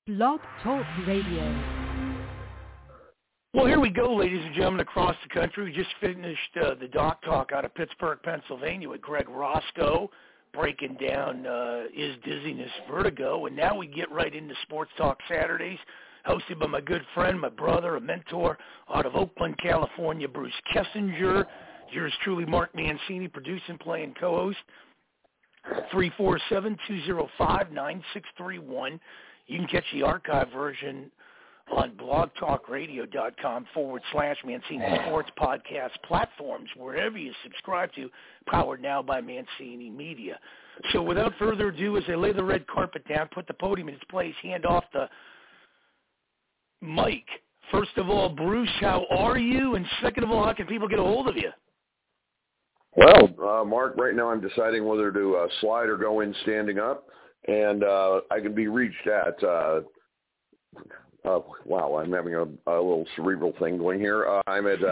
Blog Talk Radio. Well, here we go, ladies and gentlemen, across the country. We just finished the Doc Talk out of Pittsburgh, Pennsylvania with Greg Roscoe breaking down Is Dizziness Vertigo? And now we get right into Sports Talk Saturdays, hosted by my good friend, my brother, a mentor out of Oakland, California, Bruce Kessinger. Yours truly, Mark Mancini, producing, playing co-host. 347-205-9631. You can catch the archive version on blogtalkradio.com/Mancini Sports Podcast platforms, wherever you subscribe to, powered now by Mancini Media. So without further ado, as I lay the red carpet down, put the podium in its place, hand off the mic. First of all, Bruce, how are you? And second of all, how can people get a hold of you? Well, Mark, right now I'm deciding whether to slide or go in standing up, and I can be reached at, wow, I'm having a little cerebral thing going here. I'm at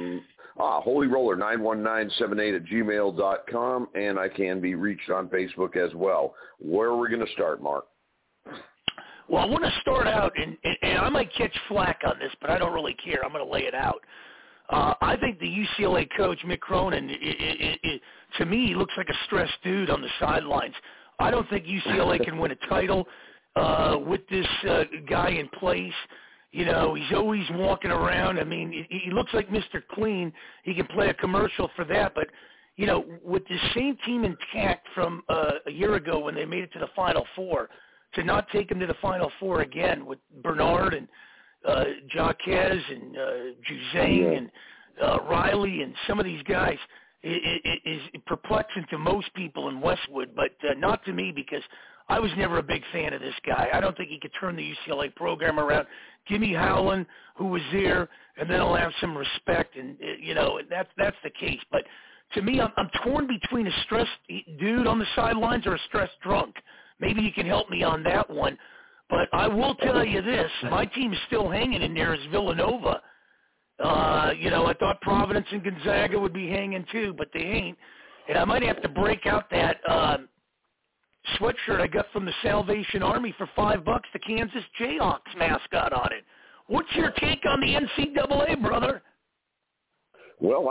holyroller91978@gmail.com, and I can be reached on Facebook as well. Where are we going to start, Mark? Well, I want to start out, and I might catch flack on this, but I don't really care. I'm going to lay it out. I think the UCLA coach, Mick Cronin, to me, he looks like a stressed dude on the sidelines. I don't think UCLA can win a title with this guy in place. You know, he's always walking around. I mean, he looks like Mr. Clean. He can play a commercial for that. But, you know, with the same team intact from a year ago when they made it to the Final Four, to not take him to the Final Four again with Bernard and Jaquez and Juzang and Riley and some of these guys is perplexing to most people in Westwood, but not to me because I was never a big fan of this guy. I don't think he could turn the UCLA program around. Give me Howland, who was there, and then I'll have some respect, and you know that's the case. But to me, I'm torn between a stressed dude on the sidelines or a stressed drunk. Maybe you can help me on that one. But I will tell you this, my team is still hanging in there as Villanova. You know, I thought Providence and Gonzaga would be hanging too, but they ain't. And I might have to break out that sweatshirt I got from the Salvation Army for $5, the Kansas Jayhawks mascot on it. What's your take on the NCAA, brother? Well,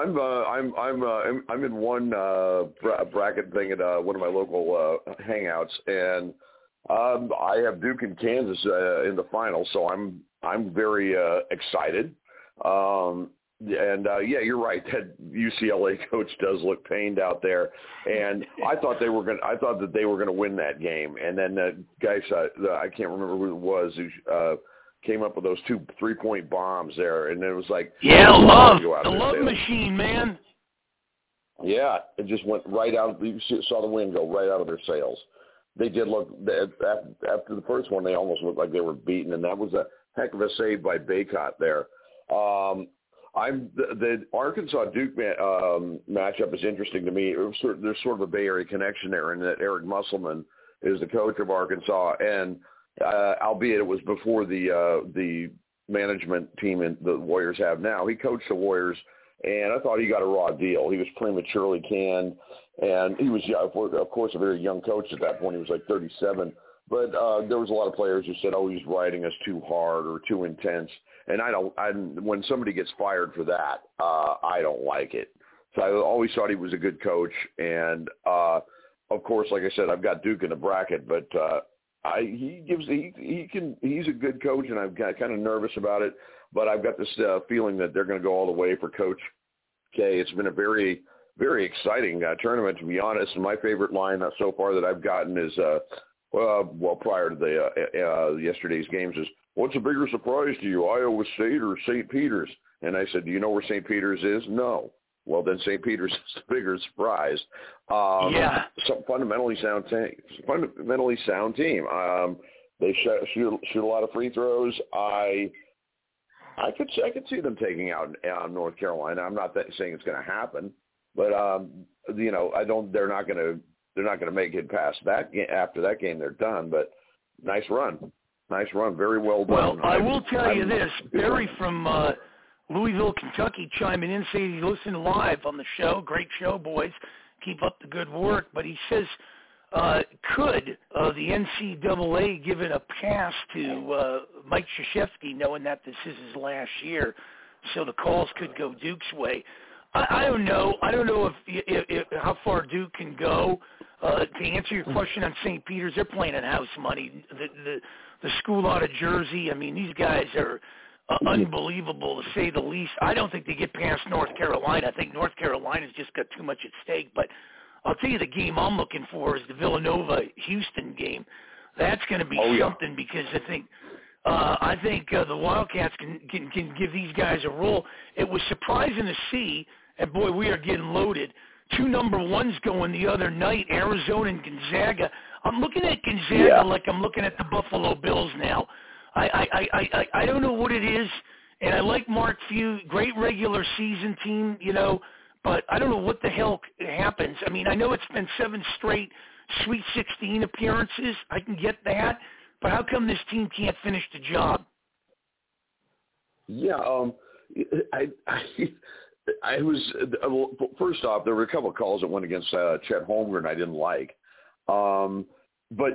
I'm in one bracket thing at one of my local hangouts, and I have Duke and Kansas in the final, so I'm very excited. Yeah, you're right. That UCLA coach does look pained out there, and I thought that they were going to win that game. And then the guy, I can't remember who it was, who came up with those 2 3-point bombs there, and it was like, yeah, the love machine, man. Yeah, it just went right out. You saw the wind go right out of their sails. They did look, after the first one, they almost looked like they were beaten, and that was a heck of a save by Baycott there. The Arkansas-Duke matchup is interesting to me. There's sort of a Bay Area connection there, in that Eric Musselman is the coach of Arkansas, and albeit it was before the management team the Warriors have now. He coached the Warriors, and I thought he got a raw deal. He was prematurely canned, and he was, of course, a very young coach at that point. He was like 37. But there was a lot of players who said, "Oh, he's riding us too hard or too intense." And when somebody gets fired for that, I don't like it. So I always thought he was a good coach. And of course, like I said, I've got Duke in the bracket, but he's a good coach, and I'm kind of nervous about it. But I've got this feeling that they're going to go all the way for Coach K. It's been a very, very exciting tournament, to be honest. And my favorite line so far that I've gotten is, prior to the yesterday's games, is, "What's a bigger surprise to you, Iowa State or St. Peter's?" And I said, "Do you know where St. Peter's is?" "No." "Well, then St. Peter's is the bigger surprise." Yeah. Some fundamentally sound team. They shoot a lot of free throws. I could see them taking out North Carolina. I'm not saying it's going to happen, but you know, they're not going to make it past that game. After that game, they're done. But nice run, very well done. Well, I will tell you this: Barry from Louisville, Kentucky, chiming in, saying he's listening live on the show. Great show, boys. Keep up the good work. But he says could the NCAA give it a pass to Mike Krzyzewski, knowing that this is his last year, so the calls could go Duke's way? I don't know. I don't know if how far Duke can go. To answer your question on St. Peter's, they're playing in house money. The school out of Jersey, I mean, these guys are unbelievable to say the least. I don't think they get past North Carolina. I think North Carolina's just got too much at stake. But I'll tell you, the game I'm looking for is the Villanova-Houston game. That's going to be something because I think the Wildcats can give these guys a roll. It was surprising to see, and boy, we are getting loaded. 2 number ones going the other night, Arizona and Gonzaga. I'm looking at Gonzaga like I'm looking at the Buffalo Bills now. I don't know what it is, and I like Mark Few, great regular season team, but I don't know what the hell happens. I mean, I know it's been 7 straight Sweet 16 appearances. I can get that, but how come this team can't finish the job? Yeah, I was first off, there were a couple of calls that went against Chet Holmgren I didn't like, but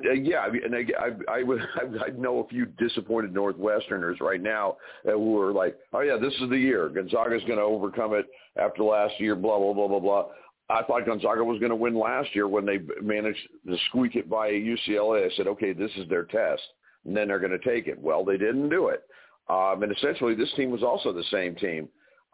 I know a few disappointed Northwesterners right now who are like, oh yeah, this is the year Gonzaga's going to overcome it after last year, blah blah blah blah blah. I thought Gonzaga was going to win last year when they managed to squeak it by UCLA. I said, okay, this is their test, and then they're going to take it. Well, they didn't do it, and essentially this team was also the same team.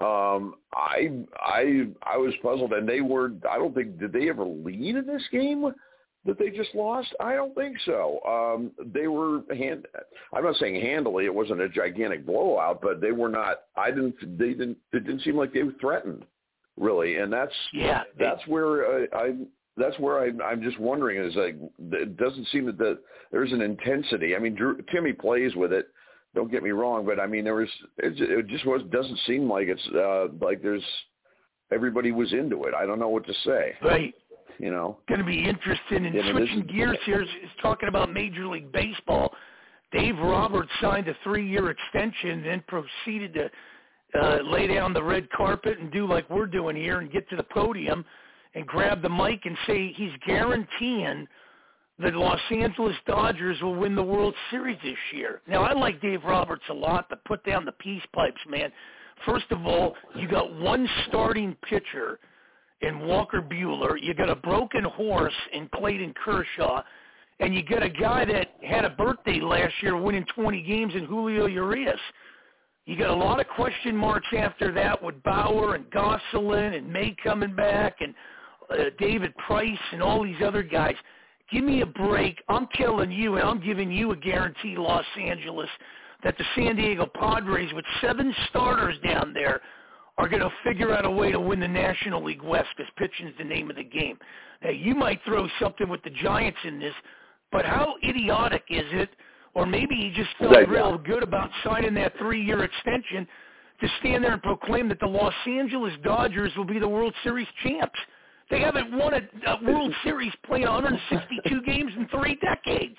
I was puzzled, and they were. I don't think did they ever lead in this game that they just lost. I don't think so. They were I'm not saying handily. It wasn't a gigantic blowout, but they were not. It didn't seem like they were threatened really, and that's where I'm just wondering is like it doesn't seem that there's an intensity. I mean, Timmy plays with it. Don't get me wrong, but I mean, doesn't seem like it's like there's everybody was into it. I don't know what to say. Right. Going to be interesting. And switching gears here is talking about Major League Baseball. Dave Roberts signed a 3-year extension, then proceeded to lay down the red carpet and do like we're doing here and get to the podium and grab the mic and say he's guaranteeing the Los Angeles Dodgers will win the World Series this year. Now, I like Dave Roberts a lot, but put down the peace pipes, man. First of all, you got one starting pitcher in Walker Buehler. You got a broken horse in Clayton Kershaw. And you got a guy that had a birthday last year winning 20 games in Julio Urias. You got a lot of question marks after that with Bauer and Gosselin and May coming back and David Price and all these other guys. Give me a break. I'm telling you, and I'm giving you a guarantee, Los Angeles, that the San Diego Padres, with 7 starters down there, are going to figure out a way to win the National League West because pitching's the name of the game. Now, you might throw something with the Giants in this, but how idiotic is it, or maybe he just felt real good about signing that 3-year extension to stand there and proclaim that the Los Angeles Dodgers will be the World Series champs. They haven't won a World Series playing 162 games in 3 decades.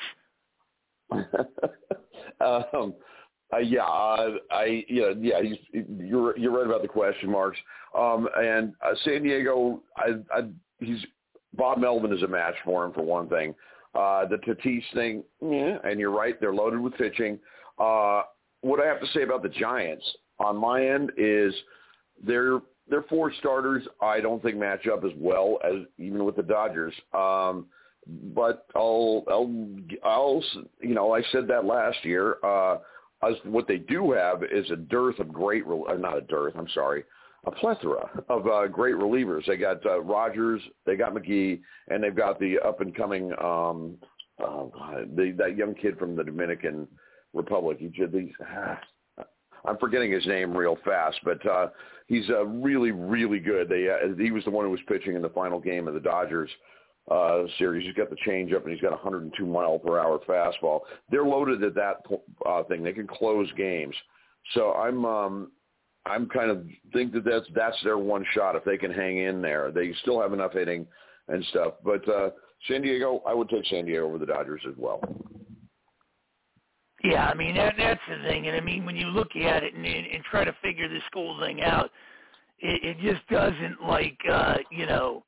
You're right about the question marks. And San Diego, Bob Melvin is a match for him for one thing. The Tatis thing, and you're right, they're loaded with pitching. What I have to say about the Giants on my end is their 4 starters I don't think match up as well as even with the Dodgers. But I'll I said that last year. What they do have is a plethora of great relievers. They got Rogers, they got McGee, and they've got the up and coming that young kid from the Dominican Republic. I'm forgetting his name real fast, but he's really, really good. He was the one who was pitching in the final game of the Dodgers series. He's got the changeup, and he's got a 102-mile-per-hour fastball. They're loaded at that thing. They can close games. So I'm kind of think that that's their one shot if they can hang in there. They still have enough hitting and stuff. But San Diego, I would take San Diego over the Dodgers as well. Yeah, I mean, that's the thing. And, I mean, when you look at it and try to figure this whole thing out, it just doesn't,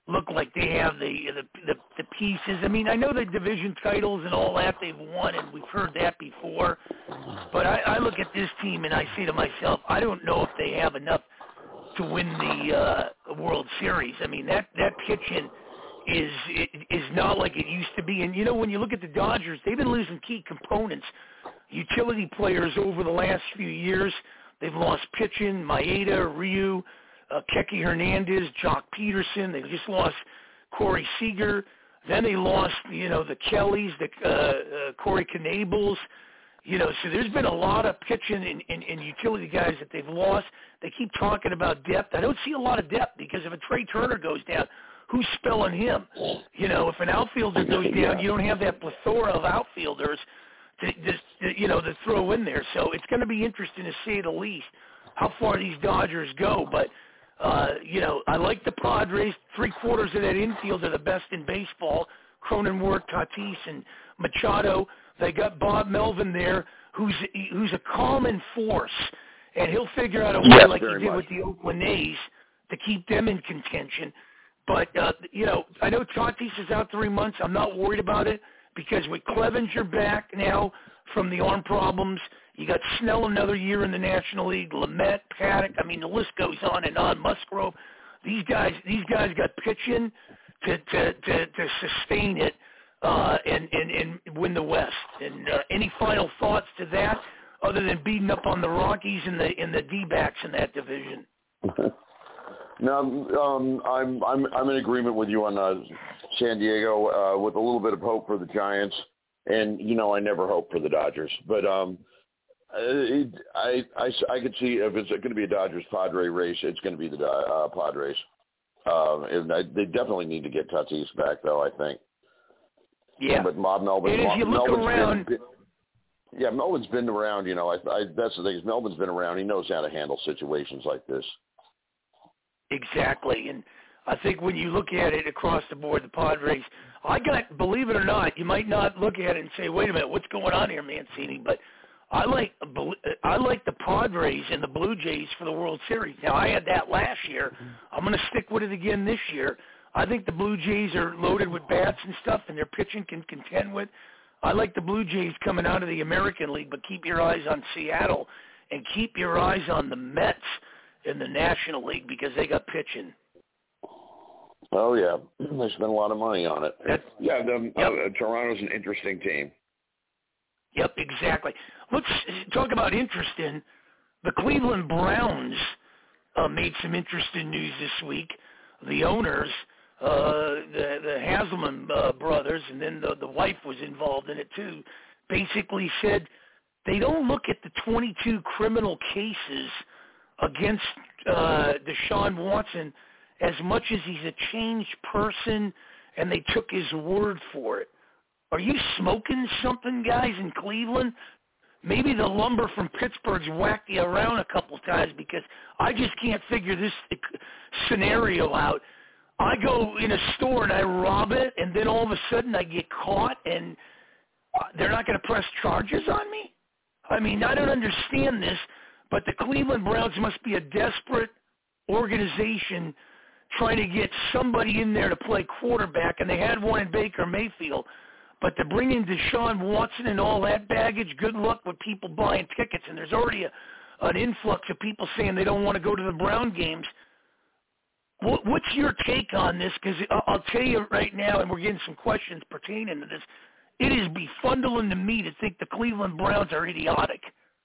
look like they have the pieces. I mean, I know the division titles and all that they've won, and we've heard that before. But I look at this team and I say to myself, I don't know if they have enough to win the World Series. I mean, that pitching is not like it used to be. And you know, when you look at the Dodgers, they've been losing key components, utility players over the last few years. They've lost pitching, Maeda, Ryu, Keke Hernandez, Jock Peterson. They just lost Corey Seager. Then they lost, the Kellys, the Corey Knables. So there's been a lot of pitching and utility guys that they've lost. They keep talking about depth. I don't see a lot of depth because if a Trey Turner goes down, who's spelling him? If an outfielder goes down, you don't have that plethora of outfielders to throw in there. So it's going to be interesting to say the least how far these Dodgers go. But, I like the Padres. 3/4 of that infield are the best in baseball. Cronenworth, Tatis, and Machado. They got Bob Melvin there, who's a calming force, and he'll figure out a way like he did with the Oakland A's to keep them in contention. But, I know Tatis is out 3 months. I'm not worried about it because with Clevenger back now from the arm problems, you got Snell another year in the National League, Lamet, Paddock. I mean, the list goes on and on. Musgrove. These guys got pitching to sustain it and win the West. And any final thoughts to that other than beating up on the Rockies and the D-backs in that division? No, I'm in agreement with you on San Diego with a little bit of hope for the Giants, and I never hope for the Dodgers, but I could see if it's going to be a Dodgers-Padre race, it's going to be the Padres. They definitely need to get Tatis back, though, I think. Yeah, but Bob Melvin. And as you look around, Melvin's been around. That's the thing. Is Melvin's been around. He knows how to handle situations like this. Exactly, and I think when you look at it across the board, the Padres, believe it or not, you might not look at it and say, wait a minute, what's going on here, Mancini? But I like the Padres and the Blue Jays for the World Series. Now, I had that last year. I'm going to stick with it again this year. I think the Blue Jays are loaded with bats and stuff, and their pitching can contend with. I like the Blue Jays coming out of the American League, but keep your eyes on Seattle and keep your eyes on the Mets in the National League because they got pitching. Oh, yeah. They spent a lot of money on it. Toronto's an interesting team. Yep, exactly. Let's talk about interesting. The Cleveland Browns made some interesting news this week. The owners, the Hasselman brothers, and then the wife was involved in it too, basically said they don't look at the 22 criminal cases against Deshaun Watson as much as he's a changed person, and they took his word for it. Are you smoking something, guys, in Cleveland? Maybe the lumber from Pittsburgh's whacked you around a couple times because I just can't figure this scenario out. I go in a store and I rob it, and then all of a sudden I get caught, and they're not going to press charges on me? I mean, I don't understand this, but the Cleveland Browns must be a desperate organization trying to get somebody in there to play quarterback, and they had one in Baker Mayfield. But to bring in Deshaun Watson and all that baggage, good luck with people buying tickets. And there's already an influx of people saying they don't want to go to the Brown games. What's your take on this? Because I'll tell you right now, and we're getting some questions pertaining to this, it is befuddling to me to think the Cleveland Browns are idiotic.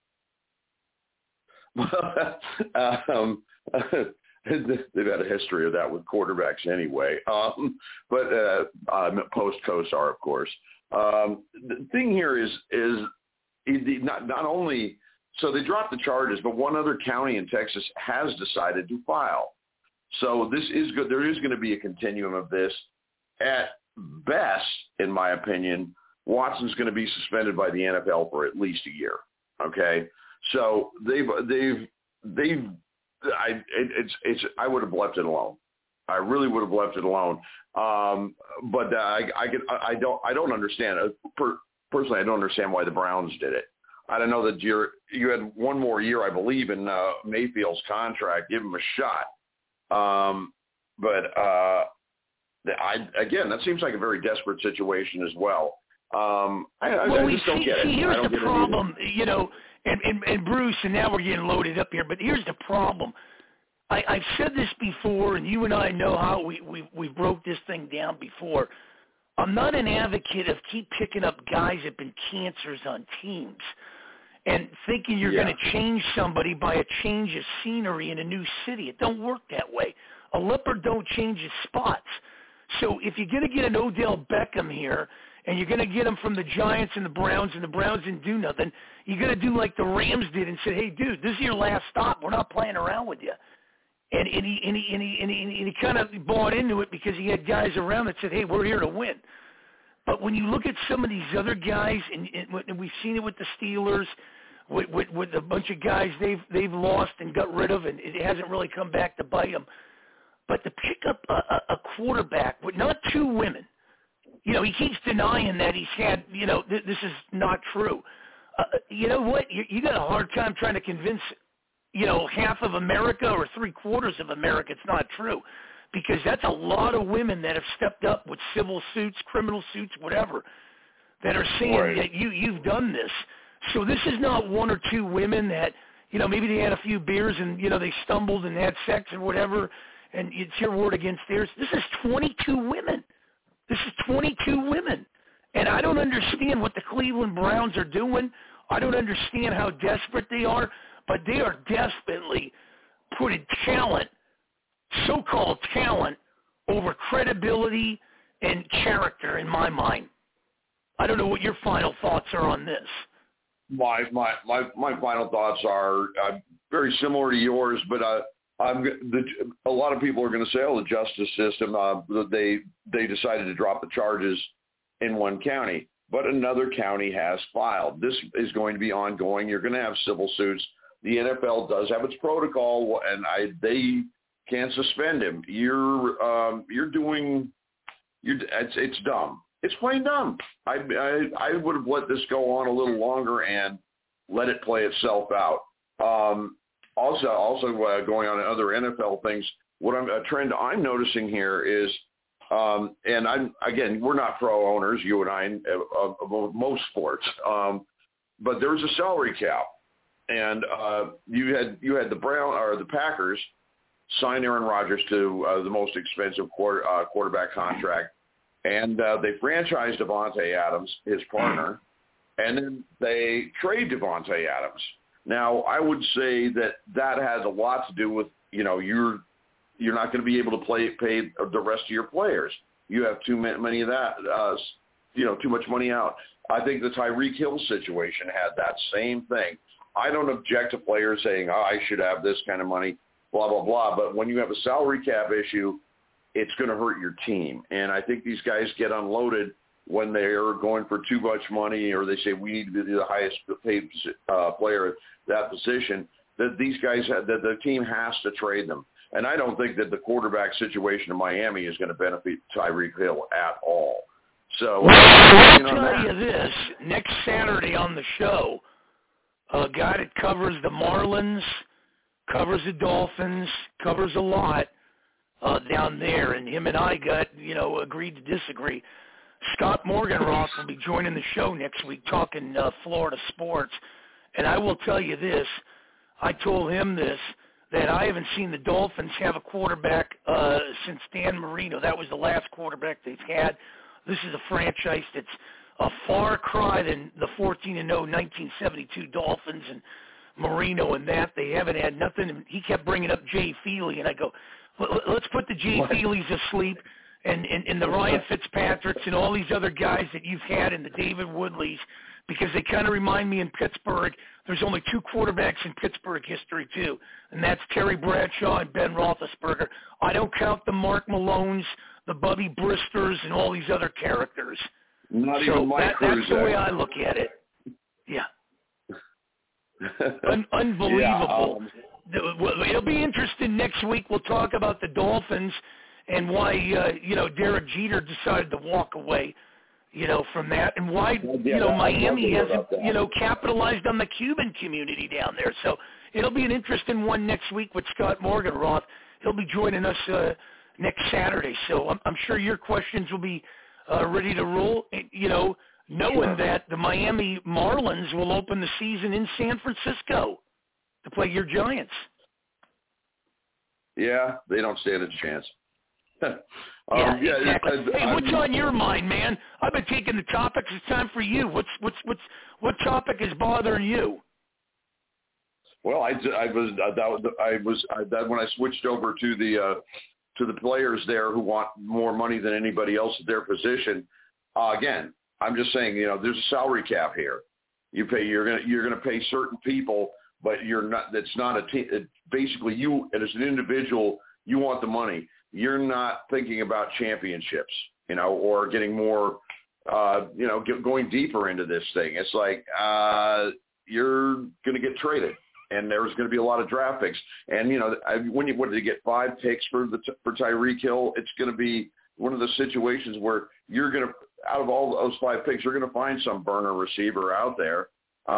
They've had a history of that with quarterbacks anyway, but post-Kosar, of course. The thing here is not only – so they dropped the charges, but one other county in Texas has decided to file. So this is good. There is going to be a continuum of this. At best, in my opinion, Watson's going to be suspended by the NFL for at least a year, okay? So I would have left it alone. I really would have left it alone. But I don't understand. Personally, I don't understand why the Browns did it. I don't know that you had one more year, I believe, in Mayfield's contract. Give him a shot. But That seems like a very desperate situation as well. I just don't get it. Here's the problem, and Bruce, and now we're getting loaded up here, but here's the problem. I've said this before, and you and I know how we broke this thing down before. I'm not an advocate of keep picking up guys that have been cancers on teams and thinking you're going to change somebody by a change of scenery in a new city. It don't work that way. A leopard don't change his spots. So if you're going to get an Odell Beckham here and you're going to get him from the Giants and the Browns didn't do nothing, you're going to do like the Rams did and say, hey, dude, this is your last stop. We're not playing around with you. And he kind of bought into it because he had guys around that said, hey, we're here to win. But when you look at some of these other guys, and we've seen it with the Steelers, with a bunch of guys they've lost and got rid of, and it hasn't really come back to bite them. But to pick up a quarterback with not two women, he keeps denying that he's had, this is not true. You know what? You got a hard time trying to convince half of America or 3/4 of America it's not true, because that's a lot of women that have stepped up with civil suits, criminal suits, whatever, that are saying that you've done this. So this is not one or two women that, maybe they had a few beers and, they stumbled and had sex or whatever, and it's your word against theirs. This is 22 women. This is 22 women. And I don't understand what the Cleveland Browns are doing. I don't understand how desperate they are. But they are desperately putting talent, so-called talent, over credibility and character in my mind. I don't know what your final thoughts are on this. My final thoughts are very similar to yours, but a lot of people are going to say, the justice system, they decided to drop the charges in one county, but another county has filed. This is going to be ongoing. You're going to have civil suits. The NFL does have its protocol, and they can't suspend him. It's dumb. It's plain dumb. I would have let this go on a little longer and let it play itself out. Also going on other NFL things, a trend I'm noticing here is, and we're not pro owners, you and I, of most sports, but there's a salary cap. And you had the Packers sign Aaron Rodgers to the most expensive quarterback contract, and they franchised Davante Adams, his partner, and then they trade Davante Adams. Now, I would say that has a lot to do with you're not going to be able to pay the rest of your players. You have too many of that, too much money out. I think the Tyreek Hill situation had that same thing. I don't object to players saying, I should have this kind of money, blah, blah, blah. But when you have a salary cap issue, it's going to hurt your team. And I think these guys get unloaded when they are going for too much money, or they say we need to be the highest paid player at that position, that these guys, that the team has to trade them. And I don't think that the quarterback situation in Miami is going to benefit Tyreek Hill at all. So I'll tell you this, next Saturday on the show, a guy that covers the Marlins, covers the Dolphins, covers a lot down there, and him and I got, agreed to disagree. Scott Morganroth will be joining the show next week talking Florida sports, and I will tell you this, I told him this, that I haven't seen the Dolphins have a quarterback since Dan Marino. That was the last quarterback they've had. This is a franchise that's a far cry than the 14-0 1972 Dolphins and Marino and that. They haven't had nothing. He kept bringing up Jay Feely, and I go, let's put the Jay Feelys asleep and the Ryan Fitzpatricks and all these other guys that you've had and the David Woodleys, because they kind of remind me in Pittsburgh, there's only two quarterbacks in Pittsburgh history, too, and that's Terry Bradshaw and Ben Roethlisberger. I don't count the Mark Malones, the Bubby Bristers, and all these other characters. Not even Mike Cruz. That's the way I look at it. Yeah. Unbelievable. It'll be interesting next week. We'll talk about the Dolphins and why, Derek Jeter decided to walk away, from that, and why, Miami hasn't, capitalized on the Cuban community down there. So it'll be an interesting one next week with Scott Morganroth. He'll be joining us next Saturday. So I'm sure your questions will be ready to roll. Knowing that the Miami Marlins will open the season in San Francisco to play your Giants. Yeah, they don't stand a chance. Exactly. Hey, what's on your mind, man? I've been taking the topics. It's time for you. What topic is bothering you? Well, when I switched over to the players there who want more money than anybody else at their position. Again, I'm just saying, there's a salary cap here. You're gonna pay certain people, but you're not. That's not a team. Basically, you as an individual, you want the money. You're not thinking about championships, or getting more, going deeper into this thing. It's like you're going to get traded, and there's going to be a lot of draft picks. And what did you get 5 picks for Tyreek Hill? It's going to be one of the situations where you're going to, out of all those 5 picks, you're going to find some burner receiver out there.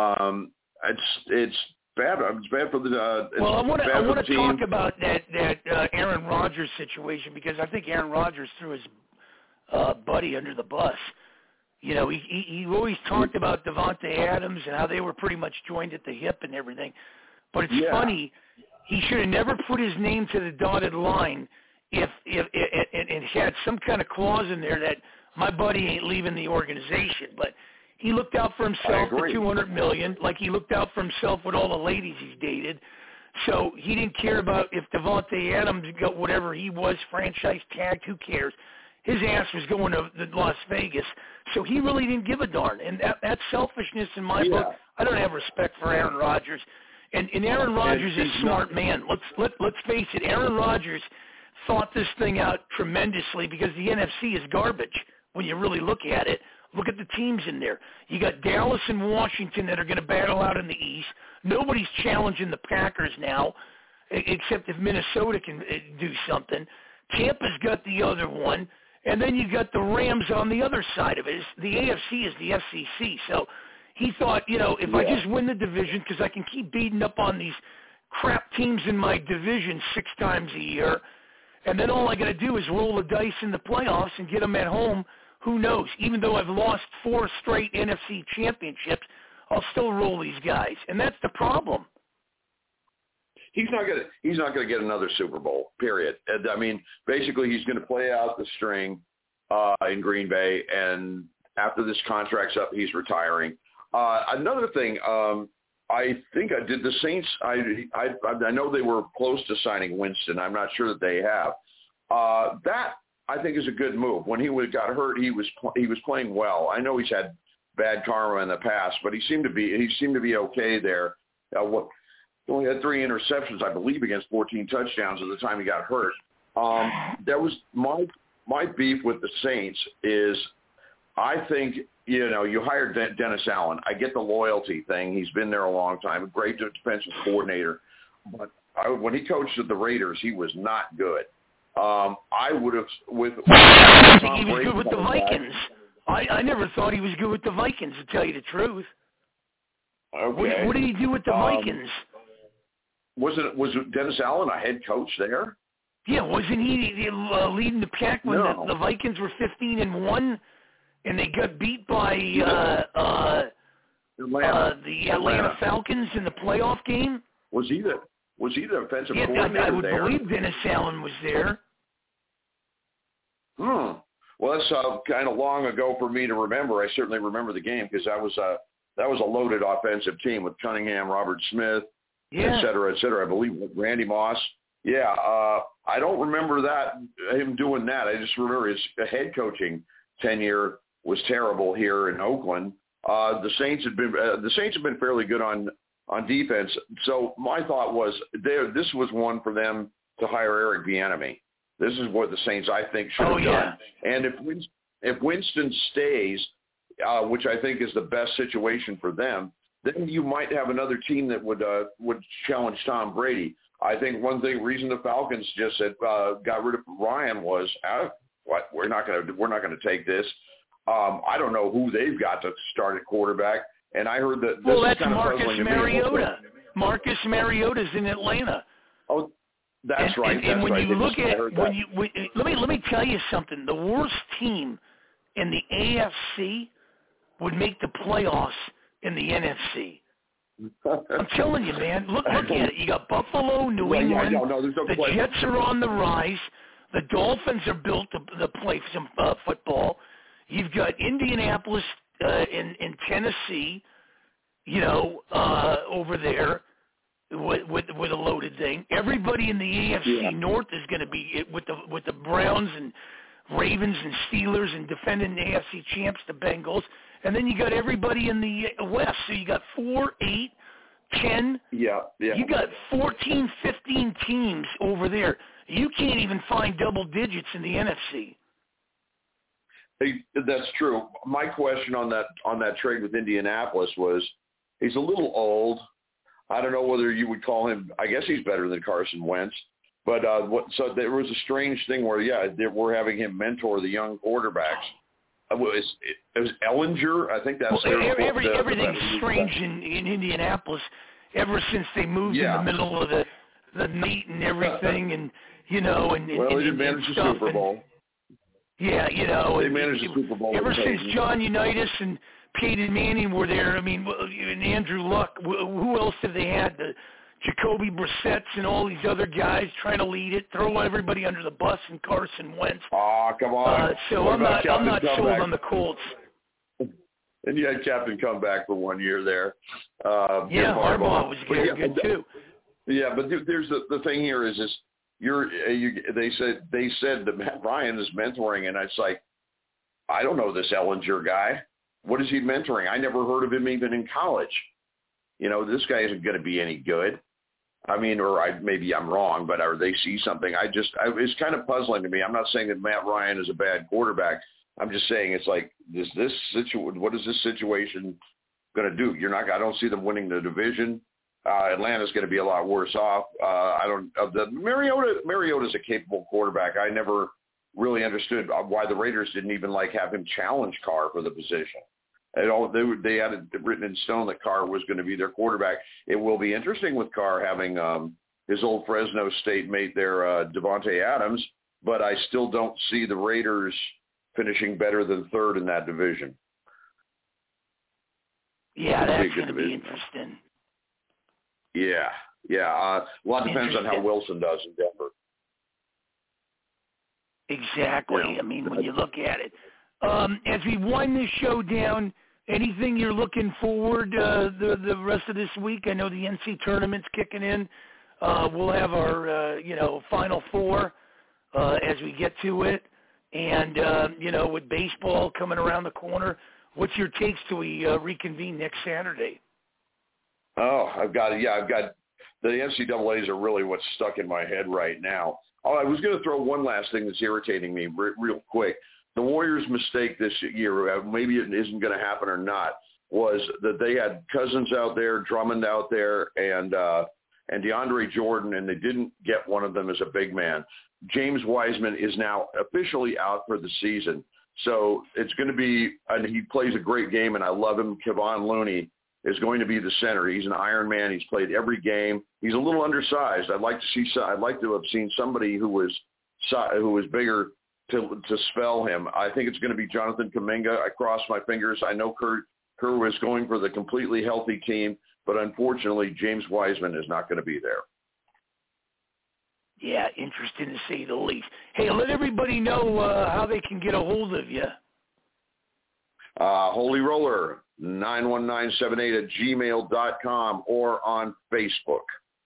It's bad. It's bad for the. Well, I want to talk about that Aaron Rodgers situation, because I think Aaron Rodgers threw his buddy under the bus. He always talked about Devontae Adams and how they were pretty much joined at the hip and everything. But it's funny, he should have never put his name to the dotted line if it had some kind of clause in there that my buddy ain't leaving the organization. But he looked out for himself for $200 million, like he looked out for himself with all the ladies he's dated. So he didn't care about if Devontae Adams got whatever he was, franchise tagged, who cares? His ass was going to Las Vegas. So he really didn't give a darn. And that's selfishness in my book. I don't have respect for Aaron Rodgers. And Aaron Rodgers is a smart man. Let's face it, Aaron Rodgers thought this thing out tremendously, because the NFC is garbage when you really look at it. Look at the teams in there. You got Dallas and Washington that are going to battle out in the East. Nobody's challenging the Packers now, except if Minnesota can do something. Tampa's got the other one. And then you got the Rams on the other side of it. The AFC is the FCC. So he thought, if I just win the division, because I can keep beating up on these crap teams in my division 6 times a year, and then all I got to do is roll the dice in the playoffs and get them at home. Who knows? Even though I've lost 4 straight NFC championships, I'll still roll these guys, and that's the problem. He's not gonna get another Super Bowl. Period. And, I mean, basically, he's going to play out the string in Green Bay, and after this contract's up, he's retiring. Another thing, I think did the Saints. I know they were close to signing Winston. I'm not sure that they have. That I think is a good move. When he got hurt, he was playing well. I know he's had bad karma in the past, but he seemed to be okay there. He only had 3 interceptions, I believe, against 14 touchdowns at the time he got hurt. That was my beef with the Saints is I think, you hired Dennis Allen. I get the loyalty thing. He's been there a long time, a great defensive coordinator. But when he coached at the Raiders, he was not good. I would have I think he was good with the Vikings. I never thought he was good with the Vikings, to tell you the truth. Okay. What did he do with the Vikings? Was Dennis Allen a head coach there? Yeah, wasn't he leading the pack when the Vikings were 15-1, and they got beat by the Atlanta Falcons in the playoff game? Was he the offensive coordinator I would there? believe Dennis Allen was there. Well, that's kind of long ago for me to remember. I certainly remember the game because that was a loaded offensive team with Cunningham, Robert Smith, et cetera, et cetera. I believe Randy Moss. Yeah, I don't remember him doing that. I just remember his head coaching tenure was terrible here in Oakland. The Saints have been fairly good on defense. So my thought was this was one for them to hire Eric Bieniemy. This is what the Saints, I think, should have done. And if Winston stays, which I think is the best situation for them, then you might have another team that would challenge Tom Brady. I think reason the Falcons just said got rid of Ryan was we're not going to take this. I don't know who they've got to start at quarterback, and I heard that. That's Marcus Mariota. Marcus Mariota's in Atlanta. Oh, That's right. And when right. you look at let me tell you something. The worst team in the AFC would make the playoffs in the NFC. I'm telling you, man. Look at it. You got Buffalo, New England. The Jets are on the rise. The Dolphins are built to play some football. You've got Indianapolis in Tennessee, over there with a loaded thing. Everybody in the AFC North is going to be with the Browns and Ravens and Steelers and defending the AFC champs, the Bengals. And then you got everybody in the West. So you got 4, 8, 10. Yeah. You got 14, 15 teams over there. You can't even find double digits in the NFC. That's true. My question on that trade with Indianapolis was, he's a little old. I don't know whether you would call him. I guess he's better than Carson Wentz. But so there was a strange thing where we're having him mentor the young quarterbacks. It was Ellinger. I think that's everything's strange in Indianapolis ever since they moved in the middle of the night and everything, and they didn't manage the Super Bowl. They managed the Super Bowl ever since John Unitas and Peyton Manning were there. I mean, and Andrew Luck. Who else have they had? The Jacoby Brissett's and all these other guys trying to lead it, throw everybody under the bus, and Carson Wentz. Oh, come on! So I'm not sold on the Colts. And you had Captain come back for 1 year there. Harbaugh was good too. Yeah, but there's the thing here is they said that Matt Ryan is mentoring, and it's like, I don't know this Ellinger guy. What is he mentoring? I never heard of him even in college. This guy isn't going to be any good. I mean, maybe I'm wrong, but they see something. It's kind of puzzling to me. I'm not saying that Matt Ryan is a bad quarterback. I'm just saying it's like, what is this situation going to do? I don't see them winning the division. Atlanta's going to be a lot worse off. Mariota's a capable quarterback. I never really understood why the Raiders didn't even have him challenge Carr for the position. They had it written in stone that Carr was going to be their quarterback. It will be interesting with Carr having his old Fresno State mate there, Devontae Adams, but I still don't see the Raiders finishing better than third in that division. Yeah, that's going to be interesting. Yeah. A lot depends on how Wilson does in Denver. Exactly. I mean, when you look at it. As we wind this show down, anything you're looking forward the rest of this week? I know the NC tournament's kicking in. We'll have our, Final Four as we get to it. And, with baseball coming around the corner, what's your takes till we reconvene next Saturday? Oh, I've got the NCAAs are really what's stuck in my head right now. Oh, I was going to throw one last thing that's irritating me real quick. The Warriors' mistake this year, maybe it isn't going to happen or not, was that they had Cousins out there, Drummond out there, and DeAndre Jordan, and they didn't get one of them as a big man. James Wiseman is now officially out for the season. So it's going to be – and he plays a great game, and I love him. Kevon Looney is going to be the center. He's an Iron Man. He's played every game. He's a little undersized. I'd like to have seen somebody who was bigger to spell him. I think it's going to be Jonathan Kuminga. I cross my fingers. I know Kerr was going for the completely healthy team, but unfortunately James Wiseman is not going to be there. Yeah, interesting to say the least. Hey, let everybody know how they can get a hold of you. Holy Roller 91978@gmail.com or on Facebook.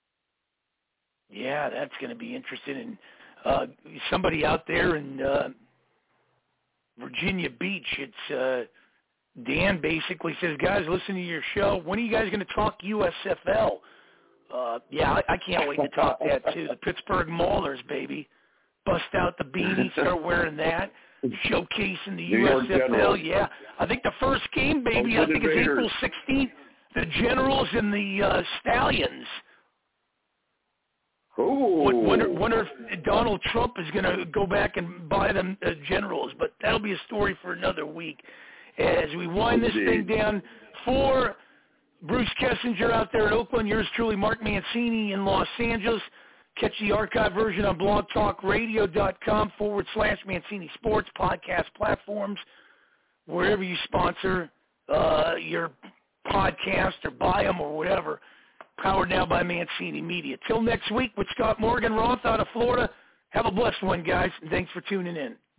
Yeah, that's going to be interesting. And somebody out there in Virginia Beach, it's Dan basically says, guys, listen to your show. When are you guys going to talk USFL? I can't wait to talk that too. The Pittsburgh Maulers, baby. Bust out the beanie, start wearing that. Showcasing the USFL, yeah. I think the first game, baby, I think it's April 16th. The Generals and the Stallions. Wonder if Donald Trump is going to go back and buy them Generals, but that'll be a story for another week. As we wind this thing down, for Bruce Kessinger out there in Oakland, yours truly, Mark Mancini in Los Angeles, Catch the archive version on blogtalkradio.com/Mancini Sports podcast platforms, wherever you sponsor your podcast or buy them or whatever. Powered now by Mancini Media. Till next week with Scott Morgan Roth out of Florida. Have a blessed one, guys, and thanks for tuning in.